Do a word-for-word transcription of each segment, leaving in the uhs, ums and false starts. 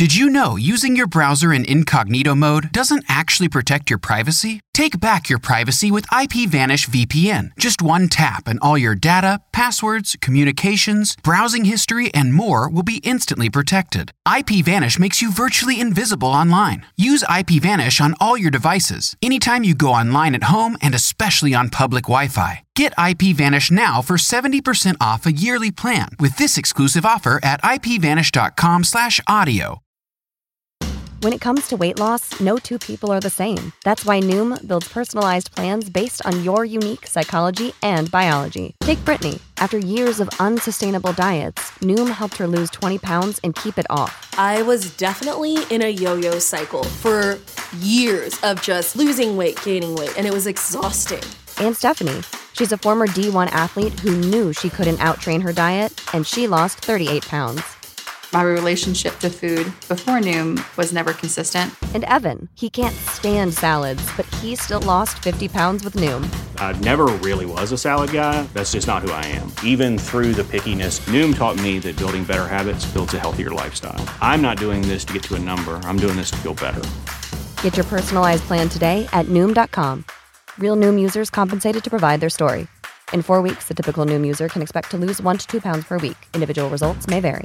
Did you know using your browser in incognito mode doesn't actually protect your privacy? Take back your privacy with IPVanish V P N. Just one tap and all your data, passwords, communications, browsing history, and more will be instantly protected. IPVanish makes you virtually invisible online. Use IPVanish on all your devices, anytime you go online at home and especially on public Wi-Fi. Get IPVanish now for seventy percent off a yearly plan with this exclusive offer at ipvanish.com slash audio. When it comes to weight loss, no two people are the same. That's why Noom builds personalized plans based on your unique psychology and biology. Take Brittany. After years of unsustainable diets, Noom helped her lose twenty pounds and keep it off. I was definitely in a yo-yo cycle for years of just losing weight, gaining weight, and it was exhausting. And Stephanie. She's a former D one athlete who knew she couldn't out-train her diet, and she lost thirty-eight pounds. My relationship to food before Noom was never consistent. And Evan, he can't stand salads, but he still lost fifty pounds with Noom. I never really was a salad guy. That's just not who I am. Even through the pickiness, Noom taught me that building better habits builds a healthier lifestyle. I'm not doing this to get to a number. I'm doing this to feel better. Get your personalized plan today at Noom dot com. Real Noom users compensated to provide their story. In four weeks, the typical Noom user can expect to lose one to two pounds per week. Individual results may vary.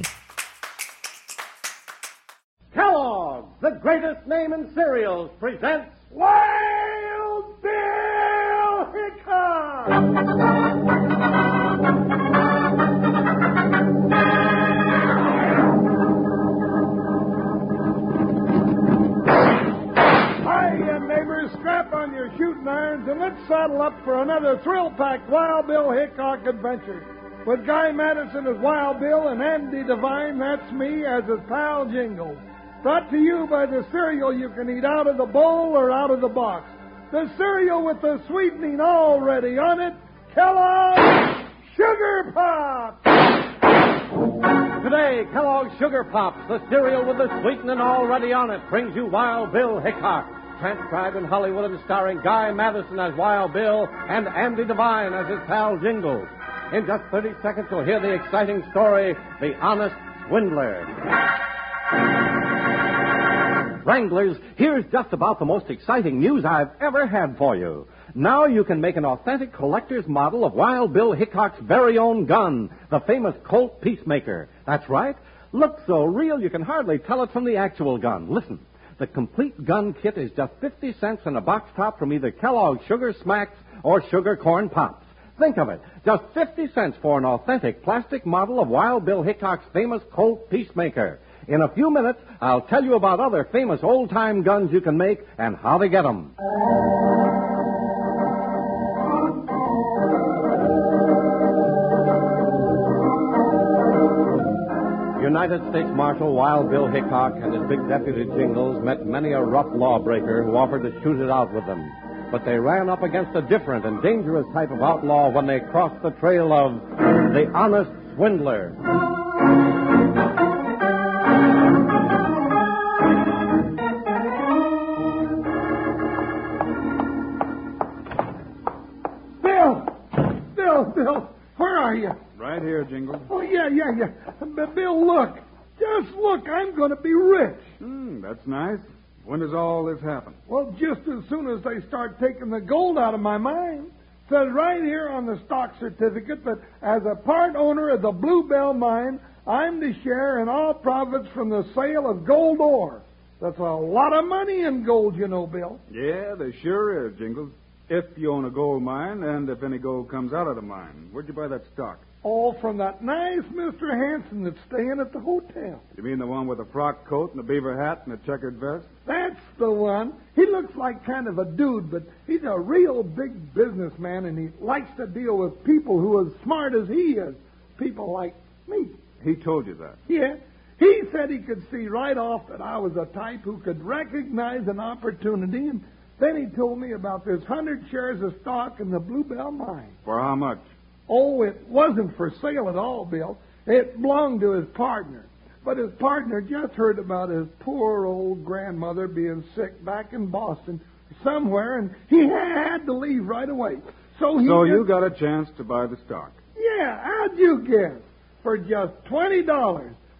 Kellogg's, the greatest name in cereals, presents Wild Bill Hickok! Hiya, neighbors, strap on your shooting irons and let's saddle up for another thrill-packed Wild Bill Hickok adventure. With Guy Madison as Wild Bill and Andy Devine, that's me, as his pal Jingles. Brought to you by the cereal you can eat out of the bowl or out of the box. The cereal with the sweetening already on it, Kellogg's Sugar Pops! Today, Kellogg's Sugar Pops, the cereal with the sweetening already on it, brings you Wild Bill Hickok, transcribed in Hollywood and starring Guy Madison as Wild Bill and Andy Devine as his pal Jingles. In just thirty seconds, you'll hear the exciting story, The Honest Swindler. Wranglers, here's just about the most exciting news I've ever had for you. Now you can make an authentic collector's model of Wild Bill Hickok's very own gun, the famous Colt Peacemaker. That's right. Looks so real you can hardly tell it from the actual gun. Listen, the complete gun kit is just fifty cents in a box top from either Kellogg's Sugar Smacks or Sugar Corn Pops. Think of it, just fifty cents for an authentic plastic model of Wild Bill Hickok's famous Colt Peacemaker. In a few minutes, I'll tell you about other famous old-time guns you can make and how to get them. United States Marshal Wild Bill Hickok and his big deputy Jingles met many a rough lawbreaker who offered to shoot it out with them. But they ran up against a different and dangerous type of outlaw when they crossed the trail of the Honest Swindler. Bill, where are you? Right here, Jingles. Oh, yeah, yeah, yeah. But Bill, look. Just look. I'm going to be rich. Hmm, that's nice. When does all this happen? Well, just as soon as they start taking the gold out of my mine. It says right here on the stock certificate that as a part owner of the Bluebell Mine, I'm to share in all profits from the sale of gold ore. That's a lot of money in gold, you know, Bill. Yeah, there sure is, Jingles. If you own a gold mine, and if any gold comes out of the mine. Where'd you buy that stock? All from that nice Mister Hanson that's staying at the hotel. You mean the one with a frock coat and a beaver hat and a checkered vest? That's the one. He looks like kind of a dude, but he's a real big businessman, and he likes to deal with people who are as smart as he is. People like me. He told you that? Yeah. He said he could see right off that I was a type who could recognize an opportunity, and then he told me about this hundred shares of stock in the Bluebell Mine. For how much? Oh, it wasn't for sale at all, Bill. It belonged to his partner. But his partner just heard about his poor old grandmother being sick back in Boston somewhere, and he had to leave right away. So he So just... you got a chance to buy the stock. Yeah, how'd you guess? For just twenty dollars,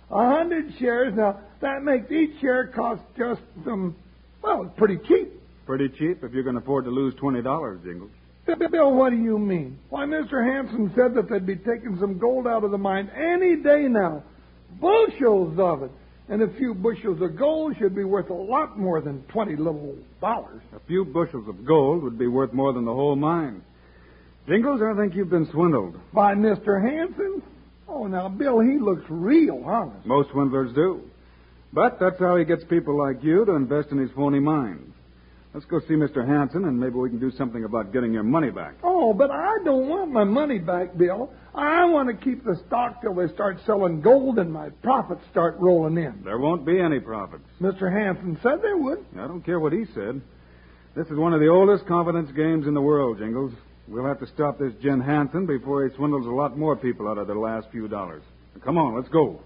A hundred shares. Now, that makes each share cost just, um, well, it's pretty cheap. Pretty cheap if you can afford to lose twenty dollars, Jingles. Bill, what do you mean? Why, Mister Hanson said that they'd be taking some gold out of the mine any day now. Bushels of it. And a few bushels of gold should be worth a lot more than twenty little dollars. A few bushels of gold would be worth more than the whole mine. Jingles, I think you've been swindled. By Mister Hanson? Oh, now, Bill, he looks real honest. Most swindlers do. But that's how he gets people like you to invest in his phony mines. Let's go see Mister Hanson, and maybe we can do something about getting your money back. Oh, but I don't want my money back, Bill. I want to keep the stock till they start selling gold and my profits start rolling in. There won't be any profits. Mister Hanson said there would. I don't care what he said. This is one of the oldest confidence games in the world, Jingles. We'll have to stop this Jen Hanson before he swindles a lot more people out of their last few dollars. Come on, let's go.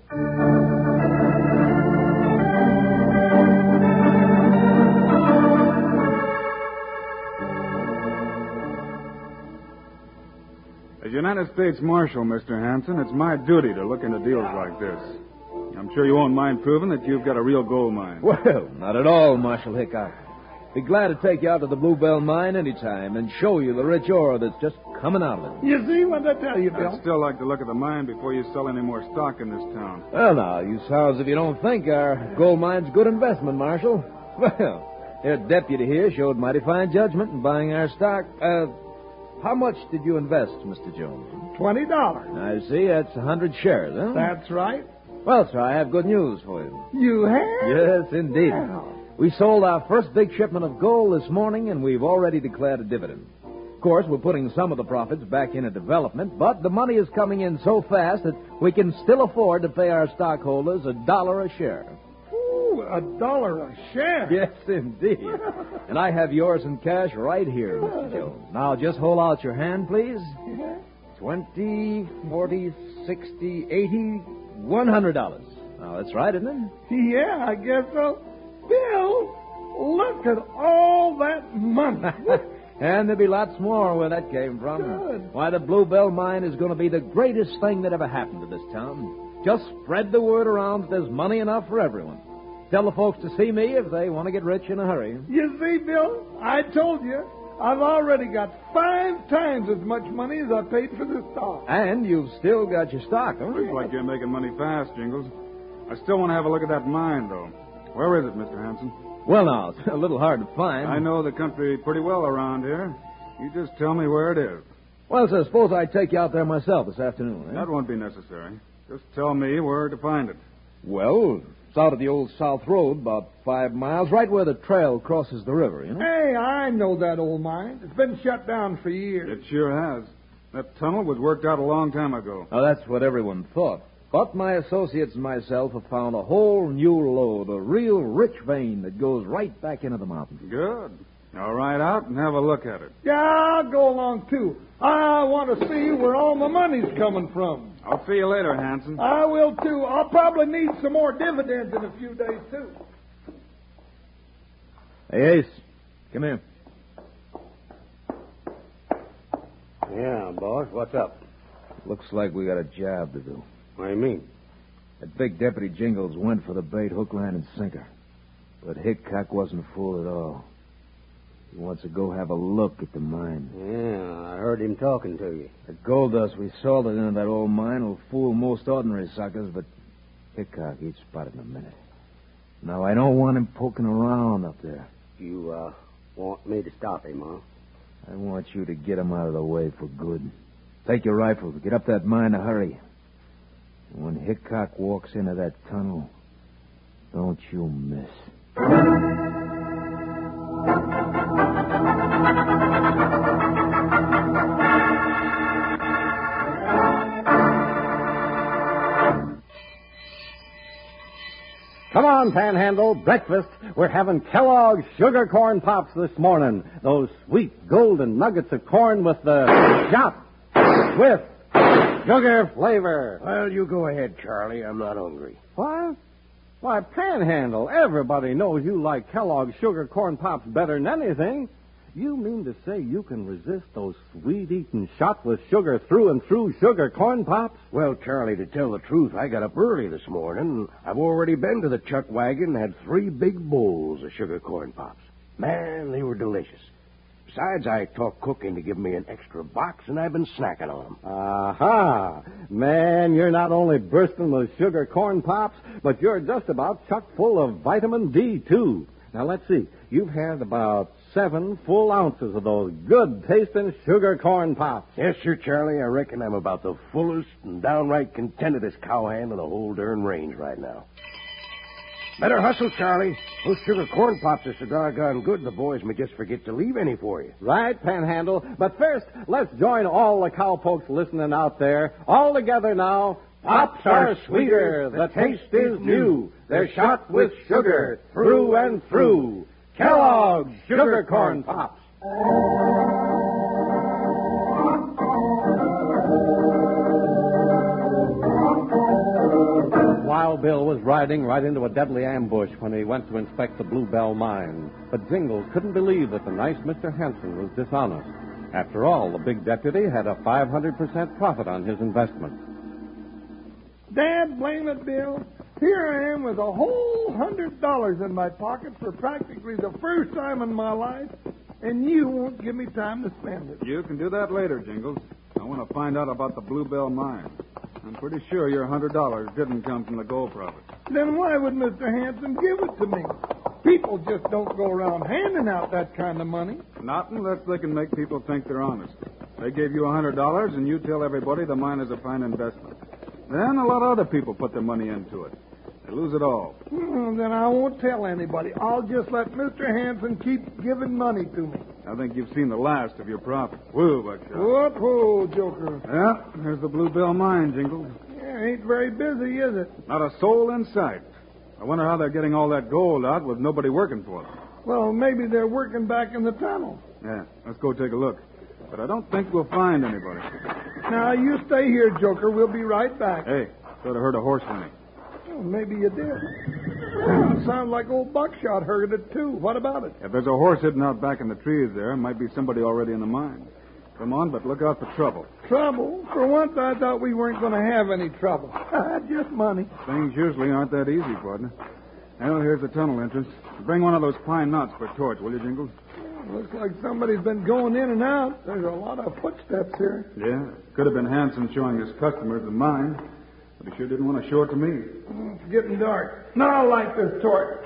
As United States Marshal, Mister Hanson, it's my duty to look into deals like this. I'm sure you won't mind proving that you've got a real gold mine. Well, not at all, Marshal Hickok. Be glad to take you out to the Bluebell mine anytime and show you the rich ore that's just coming out of it. You see what I tell you, Bill? I'd still like to look at the mine before you sell any more stock in this town. Well, now, you sound as if you don't think our gold mine's a good investment, Marshal. Well, their deputy here showed mighty fine judgment in buying our stock. Uh, how much did you invest, Mister Jones? Twenty dollars. I see. That's a hundred shares, huh? That's right. Well, sir, I have good news for you. You have? Yes, indeed. Wow. We sold our first big shipment of gold this morning, and we've already declared a dividend. Of course, we're putting some of the profits back into development, but the money is coming in so fast that we can still afford to pay our stockholders a dollar a share. Ooh, a dollar a share? Yes, indeed. And I have yours in cash right here, Mister Jones. Now, just hold out your hand, please. Twenty, forty, sixty, eighty, one hundred dollars. Now, that's right, isn't it? Yeah, I guess so. Bill, look at all that money. And there'll be lots more where that came from. Good. Why, the Bluebell mine is going to be the greatest thing that ever happened to this town. Just spread the word around that there's money enough for everyone. Tell the folks to see me if they want to get rich in a hurry. You see, Bill, I told you, I've already got five times as much money as I paid for this stock. And you've still got your stock, huh? Looks like you're making money fast, Jingles. I still want to have a look at that mine, though. Where is it, Mister Hanson? Well, now, it's a little hard to find. I know the country pretty well around here. You just tell me where it is. Well, sir, suppose I take you out there myself this afternoon, eh? That won't be necessary. Just tell me where to find it. Well, it's out of the old South Road, about five miles, right where the trail crosses the river, you know? Hey, I know that old mine. It's been shut down for years. It sure has. That tunnel was worked out a long time ago. Now, that's what everyone thought. But my associates and myself have found a whole new lode, a real rich vein that goes right back into the mountain. Good. I'll ride out and have a look at it. Yeah, I'll go along, too. I want to see where all my money's coming from. I'll see you later, Hanson. I will, too. I'll probably need some more dividends in a few days, too. Hey, Ace, come here. Yeah, boss, what's up? Looks like we got a job to do. What do you mean? That big Deputy Jingles went for the bait, hook, line, and sinker. But Hickok wasn't a fool at all. He wants to go have a look at the mine. Yeah, I heard him talking to you. The gold dust we salted into that old mine will fool most ordinary suckers, but Hickok, he'd spot it in a minute. Now, I don't want him poking around up there. You, uh, want me to stop him, huh? I want you to get him out of the way for good. Take your rifles, get up that mine in a hurry. When Hickok walks into that tunnel, don't you miss. Come on, Panhandle, breakfast. We're having Kellogg's Sugar Corn Pops this morning. Those sweet golden nuggets of corn with the shot, twist, sugar flavor. Well, you go ahead, Charlie. I'm not hungry. What? Why, Panhandle, everybody knows you like Kellogg's Sugar Corn Pops better than anything. You mean to say you can resist those sweet-eating, shot with sugar, through-and-through sugar corn pops? Well, Charlie, to tell the truth, I got up early this morning. I've already been to the chuck wagon and had three big bowls of sugar corn pops. Man, they were delicious. Besides, I talked Cook into giving me an extra box, and I've been snacking on them. Aha! Man, you're not only bursting with sugar corn pops, but you're just about chock full of vitamin D, too. Now, let's see. You've had about seven full ounces of those good-tasting sugar corn pops. Yes, sir, Charlie. I reckon I'm about the fullest and downright contentedest cowhand in the whole darn range right now. Better hustle, Charlie. Those sugar corn pops are so doggone good, the boys may just forget to leave any for you. Right, Panhandle. But first, let's join all the cowpokes listening out there. All together now. Pops are sweeter. The taste is new. They're shot with sugar through and through. Kellogg's Sugar Corn Pops. Wild Bill was riding right into a deadly ambush when he went to inspect the Bluebell mine. But Jingles couldn't believe that the nice Mister Hanson was dishonest. After all, the big deputy had a five hundred percent profit on his investment. Dad, blame it, Bill. Here I am with a whole hundred dollars in my pocket for practically the first time in my life, and you won't give me time to spend it. You can do that later, Jingles. I want to find out about the Bluebell mine. I'm pretty sure your hundred dollars didn't come from the gold profit. Then why would Mister Hanson give it to me? People just don't go around handing out that kind of money. Not unless they can make people think they're honest. They gave you a hundred dollars, and you tell everybody the mine is a fine investment. Then a lot of other people put their money into it. They lose it all. Hmm, then I won't tell anybody. I'll just let Mister Hanson keep giving money to me. I think you've seen the last of your profits. Whoa, Buckshot. What? Whoa, Joker. Yeah, there's the Bluebell mine, Jingles. Yeah, ain't very busy, is it? Not a soul in sight. I wonder how they're getting all that gold out with nobody working for them. Well, maybe they're working back in the tunnel. Yeah, let's go take a look. But I don't think we'll find anybody. Now, you stay here, Joker. We'll be right back. Hey, thought I heard a horse running. Well, maybe you did. Well, it sounds like old Buckshot heard it, too. What about it? If there's a horse hidden out back in the trees there, it might be somebody already in the mine. Come on, but look out for trouble. Trouble? For once, I thought we weren't going to have any trouble. Just money. Things usually aren't that easy, partner. Well, here's the tunnel entrance. Bring one of those pine knots for a torch, will you, Jingles? Yeah, looks like somebody's been going in and out. There's a lot of footsteps here. Yeah, could have been Hanson showing his customers the mine. But he sure didn't want to show it to me. Oh, it's getting dark. Now I'll light this torch.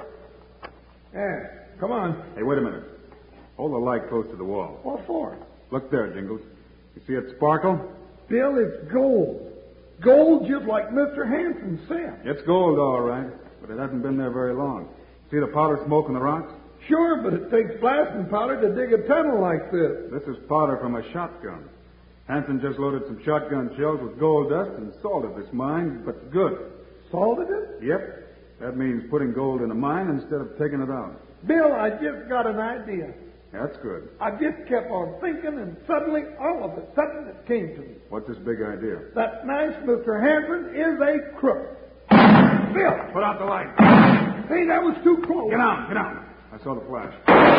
Yeah, come on. Hey, wait a minute. Hold the light close to the wall. What for? Look there, Jingles. You see it sparkle? Bill, it's gold. Gold just like Mister Hanson said. It's gold, all right, but it hasn't been there very long. See the powder smoke in the rocks? Sure, but it takes blasting powder to dig a tunnel like this. This is powder from a shotgun. Hanson just loaded some shotgun shells with gold dust and salted this mine, but good. Salted it? Yep. That means putting gold in a mine instead of taking it out. Bill, I just got an idea. That's good. I just kept on thinking, and suddenly, all of a sudden, it came to me. What's this big idea? That nice Mister Hanson is a crook. Bill! Put out the light. Hey, that was too close. Get out, get out. I saw the flash.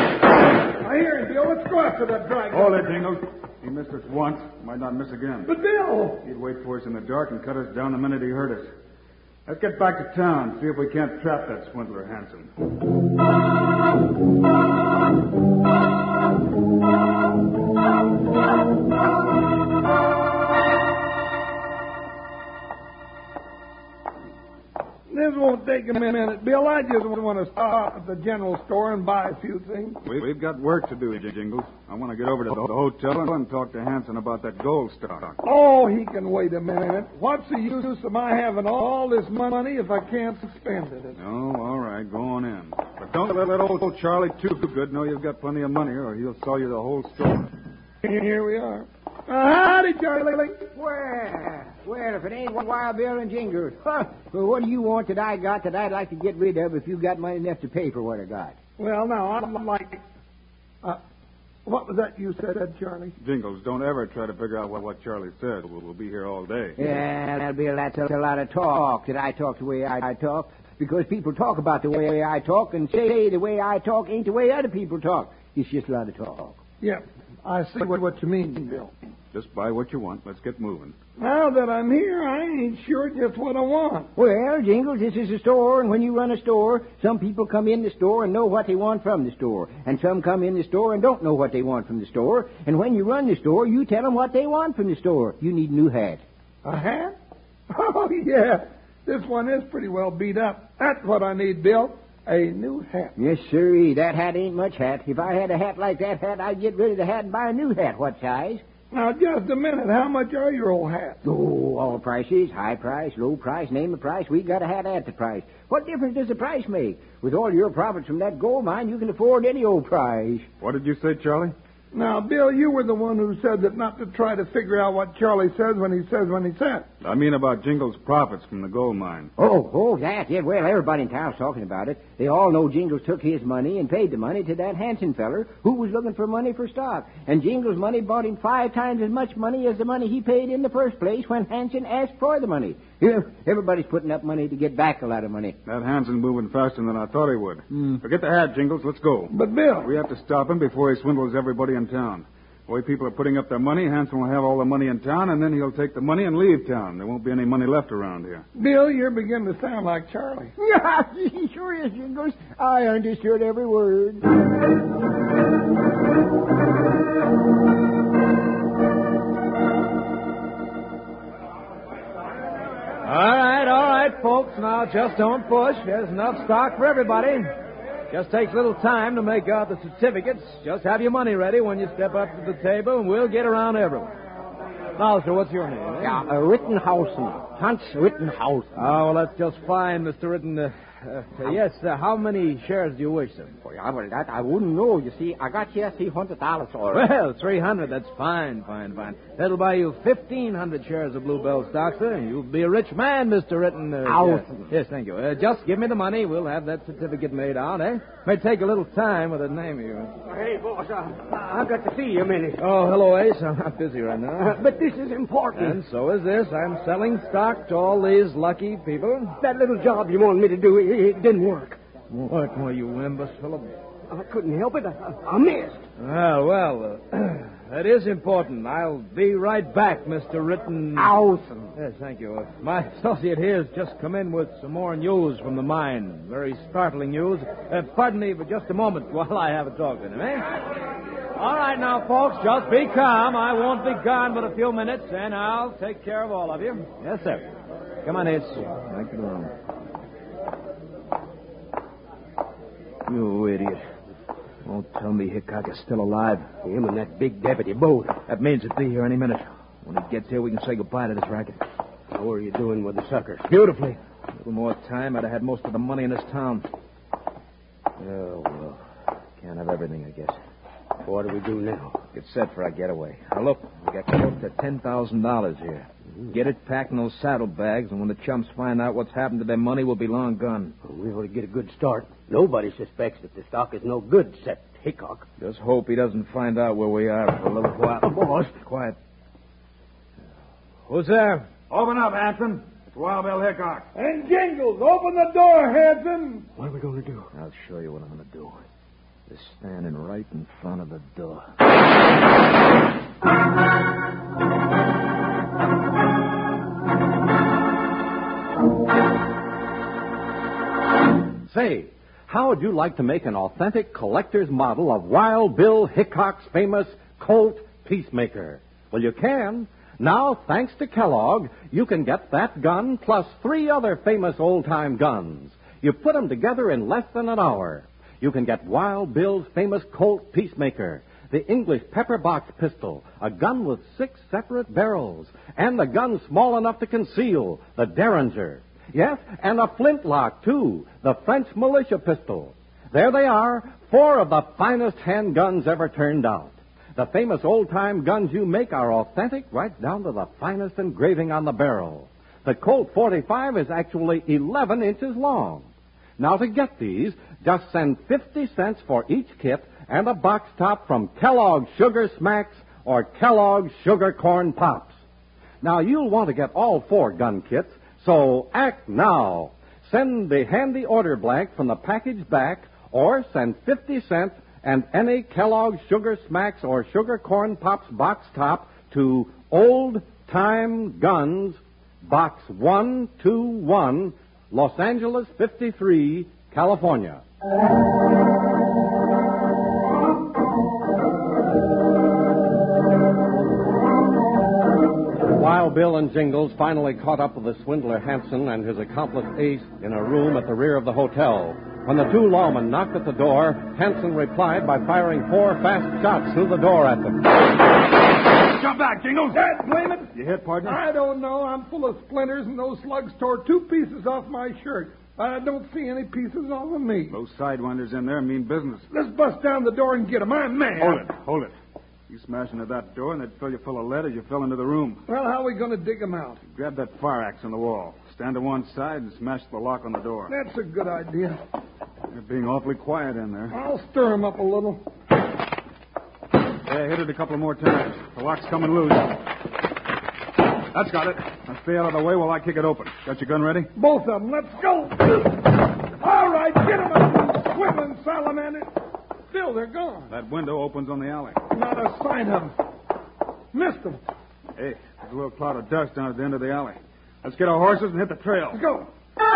I hear him, Bill. Let's go after that dragon. Hold it, Jingles. He missed us once. Might not miss again. But, Bill! He'd wait for us in the dark and cut us down the minute he heard us. Let's get back to town, see if we can't trap that swindler Hanson. This won't take a minute, Bill. I just want to stop at the general store and buy a few things. We've got work to do, Jingles. I want to get over to the hotel and talk to Hanson about that gold stock. Oh, he can wait a minute. What's the use of my having all this money if I can't spend it? Oh, all right. Go on in. But don't let that old Charlie too good know you've got plenty of money, or he'll sell you the whole store. Here we are. Uh, howdy, Charlie. Well, well, if it ain't Wild Bill and Jingles. Huh. Well, what do you want that I got that I'd like to get rid of if you got money enough to pay for what I got? Well, now, I'm like... Uh, what was that you said, Charlie? Jingles, don't ever try to figure out what, what Charlie said. We'll, we'll be here all day. Yeah, that'll be a, that's a lot of talk that I talk the way I, I talk. because people talk about the way I talk and say the way I talk ain't the way other people talk. It's just a lot of talk. Yeah, I see what, what you mean, Bill. Just buy what you want. Let's get moving. Now that I'm here, I ain't sure just what I want. Well, Jingles, this is a store, and when you run a store, some people come in the store and know what they want from the store, and some come in the store and don't know what they want from the store. And when you run the store, you tell them what they want from the store. You need a new hat. A hat? Oh, yeah. This one is pretty well beat up. That's what I need, Bill. A new hat. Yes, sirree. That hat ain't much hat. If I had a hat like that hat, I'd get rid of the hat and buy a new hat. What size? Now, just a minute. How much are your old hats? Oh, all prices. High price, low price, name a price. We got a hat at the price. What difference does the price make? With all your profits from that gold mine, you can afford any old price. What did you say, Charlie? Now, Bill, you were the one who said that not to try to figure out what Charlie says when he says when he says. I mean about Jingles' profits from the gold mine. Oh, oh, that. Yeah, well, everybody in town's talking about it. They all know Jingles took his money and paid the money to that Hanson feller who was looking for money for stock. And Jingles' money bought him five times as much money as the money he paid in the first place when Hanson asked for the money. Yeah, everybody's putting up money to get back a lot of money. That Hanson's moving faster than I thought he would. Mm. Forget the hat, Jingles. Let's go. But, Bill... We have to stop him before he swindles everybody in town. The way people are putting up their money, Hanson will have all the money in town, and then he'll take the money and leave town. There won't be any money left around here. Bill, you're beginning to sound like Charlie. Yeah, he sure is, Jingles. I understood every word. All right, all right, folks. Now, just don't push. There's enough stock for everybody. Just takes a little time to make out the certificates. Just have your money ready when you step up to the table, and we'll get around everyone. Now, sir, what's your name? Eh? Yeah, uh, Rittenhausen. Hans Rittenhausen. Oh, well, that's just fine, Mister Ritten. Uh, uh, yes, uh, how many shares do you wish, sir? Oh, yeah, well, that I wouldn't know. You see, I got here three hundred dollars already. Well, three hundred, that's fine, fine, fine. That'll buy you fifteen hundred shares of Bluebell stock, sir. You'll be a rich man, Mister Ritten. Uh, uh, yes, thank you. Uh, just give me the money. We'll have that certificate made out, eh? May take a little time with a name of yours. Hey, boss, uh, I've got to see you a minute. Oh, hello, Ace. I'm not busy right now. Uh, but this is important. And so is this. I'm selling stock to all these lucky people. That little job you wanted me to do, it, it didn't work. What were you, imbecile? I couldn't help it. I, I missed. Well, well, uh, that is important. I'll be right back, Mister Ritten. Awesome. Yes, thank you. Uh, my associate here has just come in with some more news from the mine. Very startling news. Uh, pardon me for just a moment while I have a talk with him, eh? All right now, folks, just be calm. I won't be gone but a few minutes, and I'll take care of all of you. Yes, sir. Come on, Ace. Thank you. You idiot. Won't tell me Hickok is still alive. Him and that big deputy both. That means he'll be here any minute. When he gets here, we can say goodbye to this racket. How are you doing with the suckers? Beautifully. A little more time, I'd have had most of the money in this town. Oh, well. Can't have everything, I guess. What do we do now? Get set for our getaway. Now, look, we got close to ten thousand dollars here. Mm-hmm. Get it packed in those saddlebags, and when the chumps find out what's happened to their money, we'll be long gone. Well, we ought to get a good start. Nobody suspects that the stock is no good, except Hickok. Just hope he doesn't find out where we are for a little while. Oh, boss. Quiet. Who's there? Open up, Hanson. It's Wild Bill Hickok. And Jingles, open the door, Hanson. What are we going to do? I'll show you what I'm going to do. Just standing right in front of the door. Say, how would you like to make an authentic collector's model of Wild Bill Hickok's famous Colt Peacemaker? Well, you can. Now, thanks to Kellogg, you can get that gun plus three other famous old-time guns. You put them together in less than an hour. You can get Wild Bill's famous Colt Peacemaker, the English pepper box pistol, a gun with six separate barrels, and a gun small enough to conceal, the Derringer. Yes, and a flintlock, too, the French militia pistol. There they are, four of the finest handguns ever turned out. The famous old-time guns you make are authentic right down to the finest engraving on the barrel. The Colt forty-five is actually eleven inches long. Now, to get these, just send fifty cents for each kit and a box top from Kellogg's Sugar Smacks or Kellogg's Sugar Corn Pops. Now, you'll want to get all four gun kits, so act now. Send the handy order blank from the package back, or send fifty cents and any Kellogg's Sugar Smacks or Sugar Corn Pops box top to Old Time Guns, Box one two one, Los Angeles fifty-three, California. While Bill and Jingles finally caught up with the swindler Hanson and his accomplice Ace in a room at the rear of the hotel, when the two lawmen knocked at the door, Hanson replied by firing four fast shots through the door at them. Jump back, Jingles! Dad, blame it! You hit, partner? I don't know. I'm full of splinters, and those slugs tore two pieces off my shirt. I don't see any pieces off of me. Those sidewinders in there mean business. Let's bust down the door and get 'em. I'm mad. Hold it, hold it. You smash into that door, and they'd fill you full of lead as you fell into the room. Well, how are we going to dig 'em out? Grab that fire axe on the wall. Stand to one side and smash the lock on the door. That's a good idea. They're being awfully quiet in there. I'll stir 'em up a little. Yeah, hit it a couple more times. The lock's coming loose. That's got it. Now stay out of the way while I kick it open. Got your gun ready? Both of 'em. Let's go. All right, get 'em up, you swimming salamander. Bill, they're gone. That window opens on the alley. Not a sign of 'em. Missed 'em. Hey, there's a little cloud of dust down at the end of the alley. Let's get our horses and hit the trail. Let's go.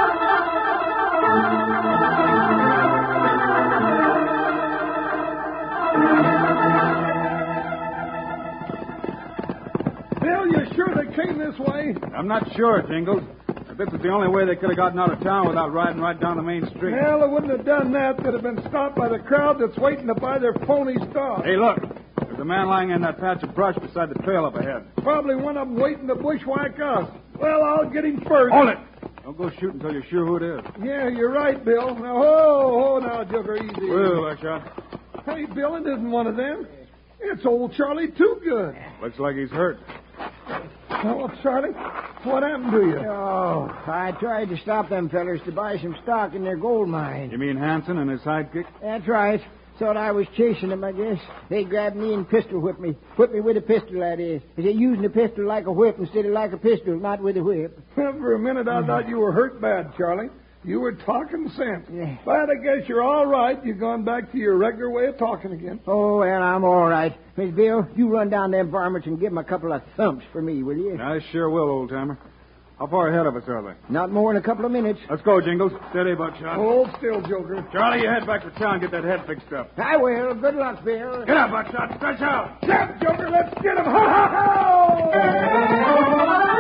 Bill, you sure they came this way? I'm not sure, Jingles. But this is the only way they could have gotten out of town without riding right down the main street. Well, they wouldn't have done that. They'd have been stopped by the crowd that's waiting to buy their phony stock. Hey, look. There's a man lying in that patch of brush beside the trail up ahead. Probably one of them waiting to bushwhack us. Well, I'll get him first. Hold it. Don't go shoot until you're sure who it is. Yeah, you're right, Bill. Now, ho, ho, now, Joker, easy. Well, Buckshot. Hey, Bill, it isn't one of them. It's old Charlie Too-Good. Looks like he's hurt. Oh, Charlie, what happened to you? Oh, I tried to stop them fellers to buy some stock in their gold mine. You mean Hanson and his sidekick? That's right. Thought I was chasing them, I guess. They grabbed me and pistol whipped me. Whipped me with a pistol, that is. They're using a pistol like a whip instead of like a pistol, not with a whip. Well, for a minute, I thought you were hurt bad, Charlie. You were talking sense. Yeah. But I guess you're all right. You've gone back to your regular way of talking again. Oh, well, I'm all right. Miss Bill, you run down them varmints and give them a couple of thumps for me, will you? I sure will, old-timer. How far ahead of us are they? Not more than a couple of minutes. Let's go, Jingles. Steady, Buckshot. Hold still, Joker. Charlie, you head back to town and get that head fixed up. I will. Good luck, Bill. Get up, Buckshot. Stretch out. Jump, Joker. Let's get him. Ha, ha, ha!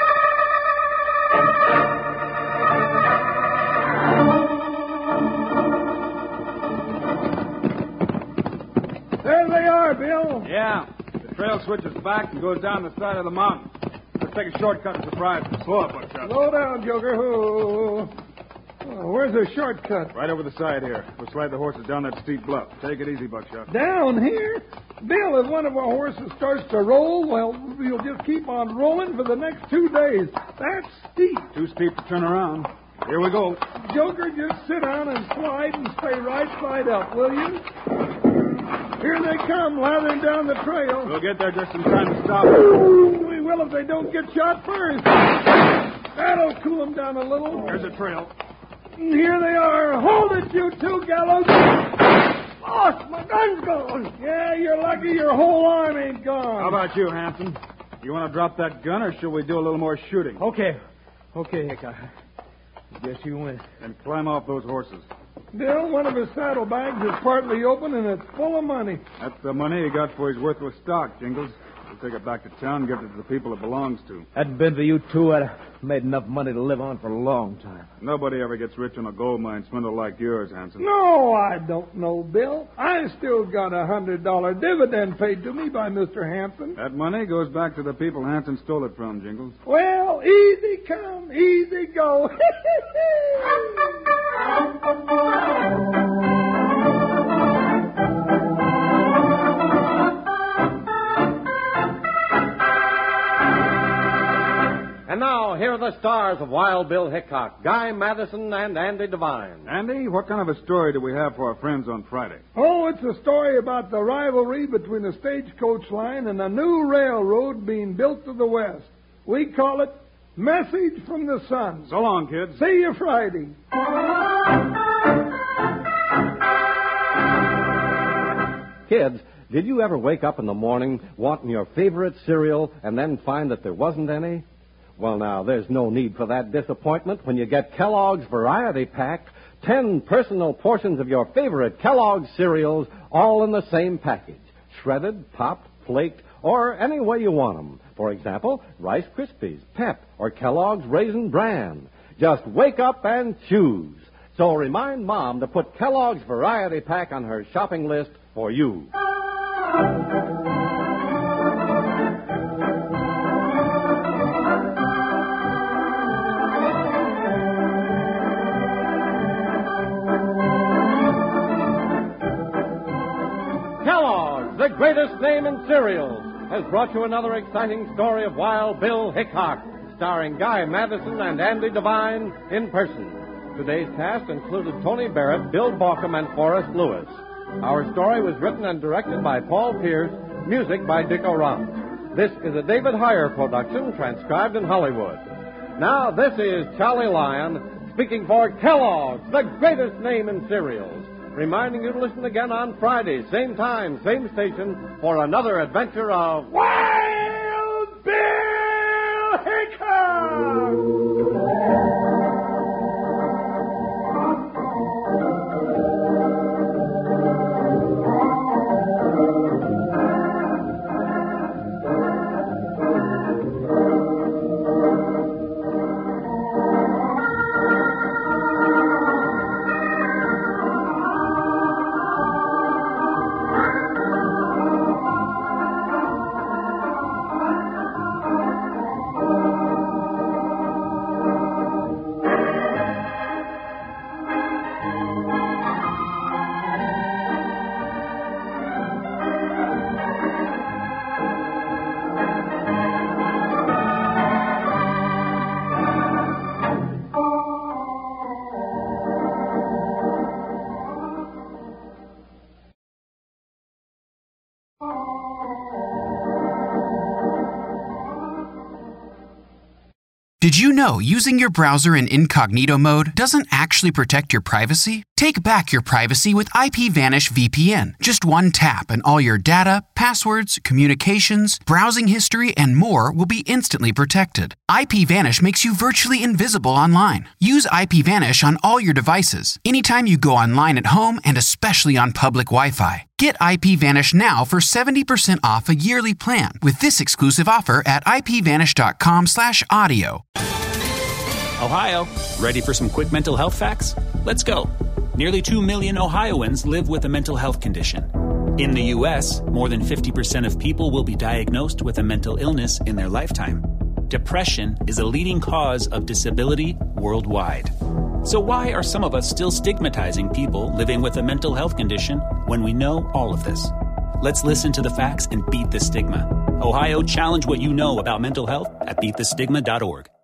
There they are, Bill. Yeah. The trail switches back and goes down the side of the mountain. Let's take a shortcut and surprise them. Slow up, Buckshot. Slow down, Joker. Oh, oh, where's the shortcut? Right over the side here. We'll slide the horses down that steep bluff. Take it easy, Buckshot. Down here? Bill, if one of our horses starts to roll, well, we'll just keep on rolling for the next two days. That's steep. Too steep to turn around. Here we go. Joker, just sit down and slide and stay right side up, will you? Here they come, lathering down the trail. We'll get there just in time to stop them. We will if they don't get shot first. That'll cool them down a little. There's a trail. And here they are. Hold it, you two, Gallows. Lost, my gun's gone. Yeah, you're lucky your whole arm ain't gone. How about you, Hanson? You want to drop that gun, or shall we do a little more shooting? Okay. Okay, Hickok. Guess you win. Then climb off those horses. Bill, one of his saddlebags is partly open, and it's full of money. That's the money he got for his worthless stock, Jingles. We'll take it back to town and give it to the people it belongs to. Hadn't been for you two, I'd have made enough money to live on for a long time. Nobody ever gets rich on a gold mine swindle like yours, Hanson. No, I don't know, Bill. I still got a hundred dollar dividend paid to me by Mister Hanson. That money goes back to the people Hanson stole it from, Jingles. Well, easy come, easy go. And now, here are the stars of Wild Bill Hickok, Guy Madison and Andy Devine. Andy, what kind of a story do we have for our friends on Friday? Oh, it's a story about the rivalry between the stagecoach line and a new railroad being built to the west. We call it Message from the sun. So long, kids. See you Friday. Kids, did you ever wake up in the morning wanting your favorite cereal and then find that there wasn't any? Well, now, there's no need for that disappointment when you get Kellogg's Variety Pack, ten personal portions of your favorite Kellogg's cereals, all in the same package. Shredded, popped, flaked, or any way you want them. For example, Rice Krispies, Pep, or Kellogg's Raisin Bran. Just wake up and choose. So remind Mom to put Kellogg's Variety Pack on her shopping list for you. Kellogg's, the greatest name in cereals, has brought you another exciting story of Wild Bill Hickok, starring Guy Madison and Andy Devine in person. Today's cast included Tony Barrett, Bill Baucom, and Forrest Lewis. Our story was written and directed by Paul Pierce, music by Dick O'Rourke. This is a David Heyer production, transcribed in Hollywood. Now, this is Charlie Lyon, speaking for Kellogg's, the greatest name in cereals, reminding you to listen again on Friday, same time, same station, for another adventure of Wild Bill Hickok! Did you know using your browser in incognito mode doesn't actually protect your privacy? Take back your privacy with IPVanish V P N. Just one tap and all your data, passwords, communications, browsing history, and more will be instantly protected. IPVanish makes you virtually invisible online. Use IPVanish on all your devices, anytime you go online at home and especially on public Wi-Fi. Get IPVanish now for seventy percent off a yearly plan with this exclusive offer at ipvanish.com slash audio. Ohio, ready for some quick mental health facts? Let's go. Nearly two million Ohioans live with a mental health condition. In the U S, more than fifty percent of people will be diagnosed with a mental illness in their lifetime. Depression is a leading cause of disability worldwide. So why are some of us still stigmatizing people living with a mental health condition when we know all of this? Let's listen to the facts and beat the stigma. Ohio, challenge what you know about mental health at beat the stigma dot org.